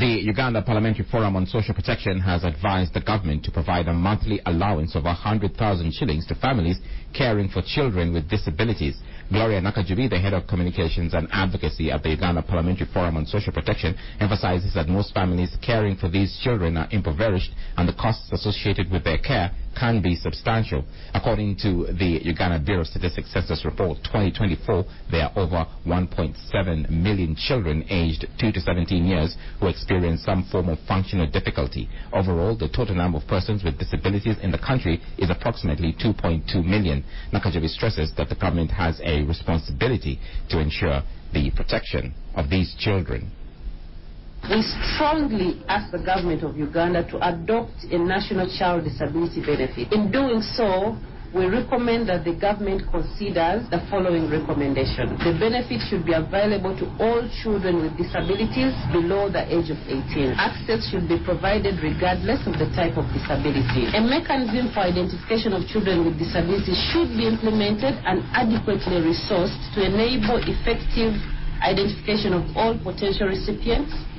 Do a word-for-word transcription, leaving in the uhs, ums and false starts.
The Uganda Parliamentary Forum on Social Protection has advised the government to provide a monthly allowance of one hundred thousand shillings to families caring for children with disabilities. Gloria Nakajubi, the head of communications and advocacy at the Uganda Parliamentary Forum on Social Protection, emphasizes that most families caring for these children are impoverished and the costs associated with their care can be substantial. According to the Uganda Bureau of Statistics Census Report twenty twenty-four, there are over one point seven million children aged two to seventeen years who experience some form of functional difficulty. Overall, the total number of persons with disabilities in the country is approximately two point two million. Nakajubi stresses that the government has a responsibility to ensure the protection of these children. We strongly ask the government of Uganda to adopt a national child disability benefit. In doing so, we recommend that the government considers the following recommendation. The benefit should be available to all children with disabilities below the age of eighteen. Access should be provided regardless of the type of disability. A mechanism for identification of children with disabilities should be implemented and adequately resourced to enable effective identification of all potential recipients